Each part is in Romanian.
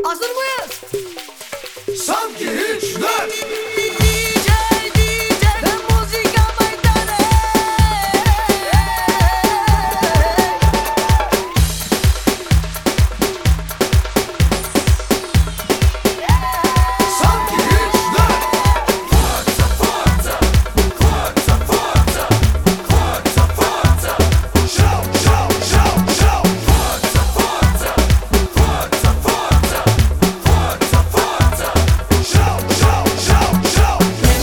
Hazır mıyız? Sanki hiçler. De muzica mai tare. Sanki hiçler. Forța, forța, forța, forța, forța, forța. Show, show, show, show. Forța, forța, forța, forța, forța, forța. Show, show, show, show.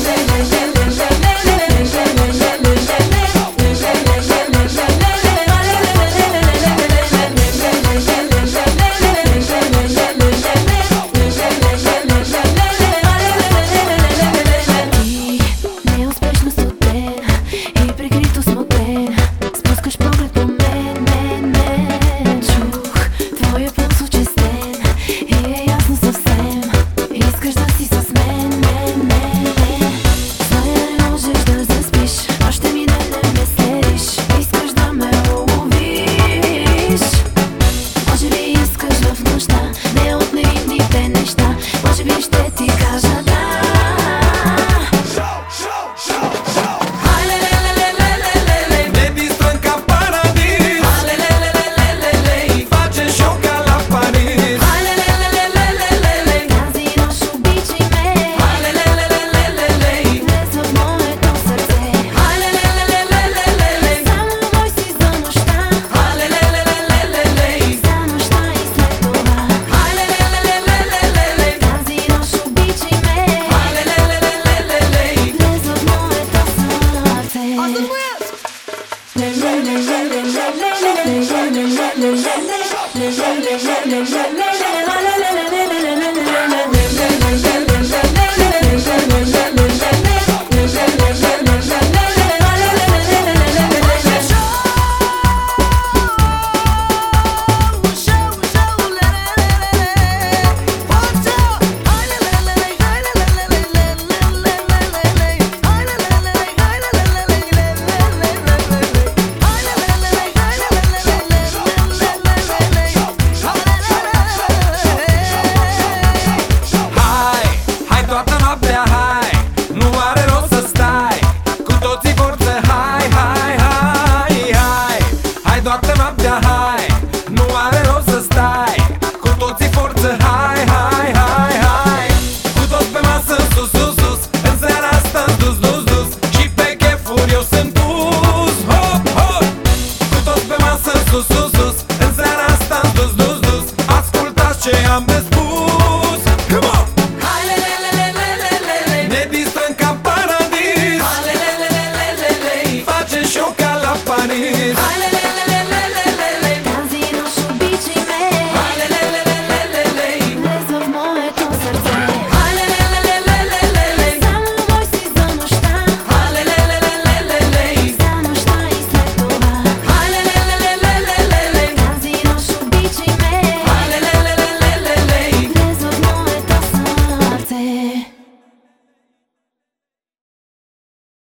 Не успеш на студен и прикрито смутен спускаш поглед по мен. Чух твоя пулс очистен и е ясно съвсем искаш да си с мен. Зная не можеш да заспиш, още ми не ме следиш, искаш да ме уловиш. Може би искаш в нощта, не от невинните неща, може би ще ти кажа да. Show, show, show, show. Ne distrăm ca paradis. Facem show ca la Paris. Тази нощ обичай ме, влез в моето сърце. Само мой си за нощта, за нощта и след това. Тази нощ обичай ме, влез в моето сърце. Hazır mıyız? Hai toată noaptea, hai. Nu are rost să stai. Cu toții forță, hai. Hai toată noaptea, hai. Nu are rost să stai. Cu toții forță, hai. Cu toți pe masă, sus. În seara asta, dus. Și pe chefuri eu sunt pus. Hop. Cu toți pe masă, sus. În seara asta, dus. Ascultați ce am de spus. Come on! Ne distrăm ca paradis. Facem show ca la Paris.